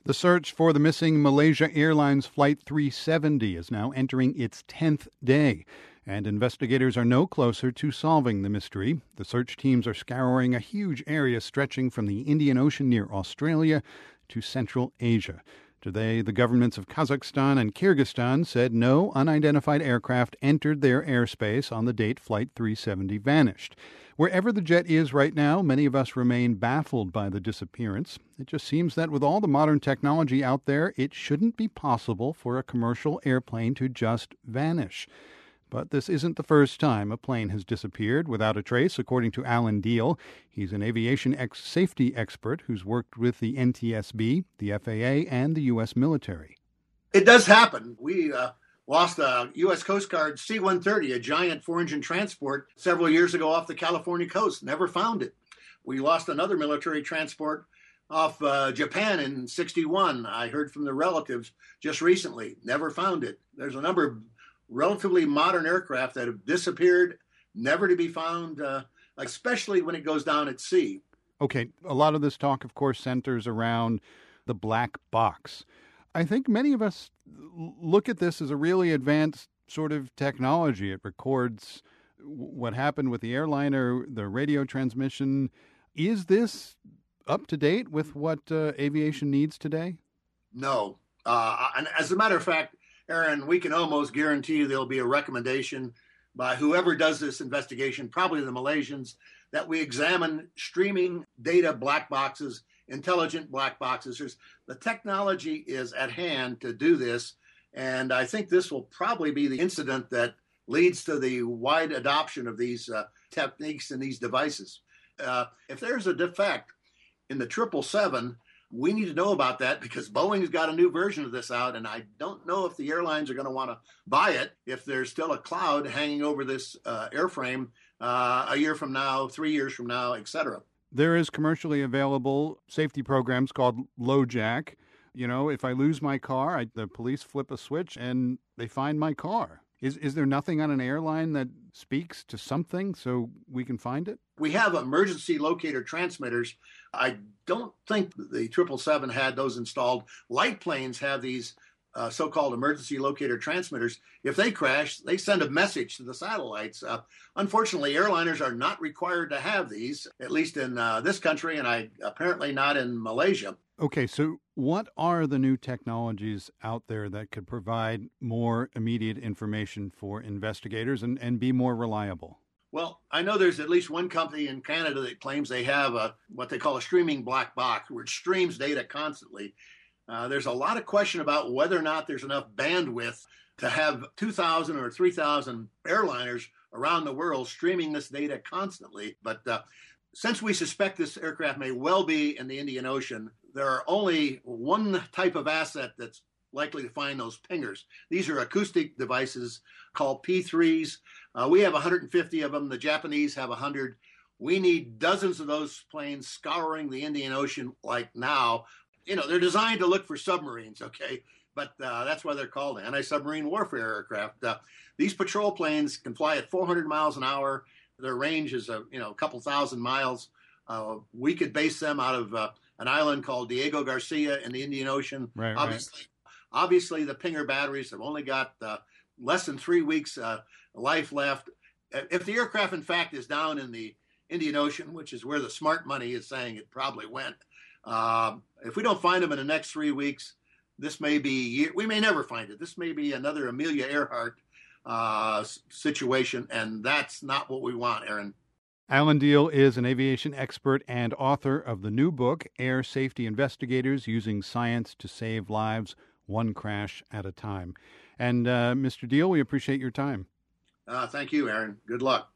The search for the missing Malaysia Airlines Flight 370 is now entering its 10th day, and investigators are no closer to solving the mystery. The search teams are scouring a huge area stretching from the Indian Ocean near Australia to Central Asia. Today, the governments of Kazakhstan and Kyrgyzstan said no unidentified aircraft entered their airspace on the date Flight 370 vanished. Wherever the jet is right now, many of us remain baffled by the disappearance. It just seems that with all the modern technology out there, it shouldn't be possible for a commercial airplane to just vanish. But this isn't the first time a plane has disappeared without a trace, according to Alan Diehl. He's an aviation safety expert who's worked with the NTSB, the FAA, and the U.S. military. It does happen. We lost a U.S. Coast Guard C-130, a giant four-engine transport, several years ago off the California coast. Never found it. We lost another military transport off Japan in '61. I heard from the relatives just recently. Never found it. There's a number of relatively modern aircraft that have disappeared, never to be found, especially when it goes down at sea. Okay, a lot of this talk, of course, centers around the black box. I think many of us look at this as a really advanced sort of technology. It records what happened with the airliner, the radio transmission. Is this up to date with what aviation needs today? No. And as a matter of fact, Aaron, we can almost guarantee there'll be a recommendation by whoever does this investigation, probably the Malaysians, that we examine streaming data black boxes, intelligent black boxes. The technology is at hand to do this, and I think this will probably be the incident that leads to the wide adoption of these techniques and these devices. If there's a defect in the 777, we need to know about that because Boeing's got a new version of this out, and I don't know if the airlines are going to want to buy it if there's still a cloud hanging over this airframe a year from now, 3 years from now, etc. There is commercially available safety programs called LoJack. You know, if I lose my car, the police flip a switch and they find my car. Is there nothing on an airline that speaks to something so we can find it? We have emergency locator transmitters. I don't think the 777 had those installed. Light planes have these so-called emergency locator transmitters. If they crash, they send a message to the satellites. Unfortunately, airliners are not required to have these, at least in this country, and apparently not in Malaysia. Okay, so what are the new technologies out there that could provide more immediate information for investigators and be more reliable? Well, I know there's at least one company in Canada that claims they have what they call a streaming black box, where it streams data constantly. There's a lot of question about whether or not there's enough bandwidth to have 2,000 or 3,000 airliners around the world streaming this data constantly. But since we suspect this aircraft may well be in the Indian Ocean, there are only one type of asset that's likely to find those pingers. These are acoustic devices called P3s. We have 150 of them. The Japanese have 100. We need dozens of those planes scouring the Indian Ocean like now. You know, they're designed to look for submarines, okay? But that's why they're called anti-submarine warfare aircraft. These patrol planes can fly at 400 miles an hour. Their range is a couple thousand miles. We could base them out of an island called Diego Garcia in the Indian Ocean. Right, Obviously, the Pinger batteries have only got less than 3 weeks life left. If the aircraft, in fact, is down in the Indian Ocean, which is where the smart money is saying it probably went, if we don't find them in the next 3 weeks, this may be, we may never find it. This may be another Amelia Earhart situation, and that's not what we want, Aaron. Alan Diehl is an aviation expert and author of the new book, Air Safety Investigators Using Science to Save Lives, One Crash at a Time. And Mr. Diehl, we appreciate your time. Thank you, Aaron. Good luck.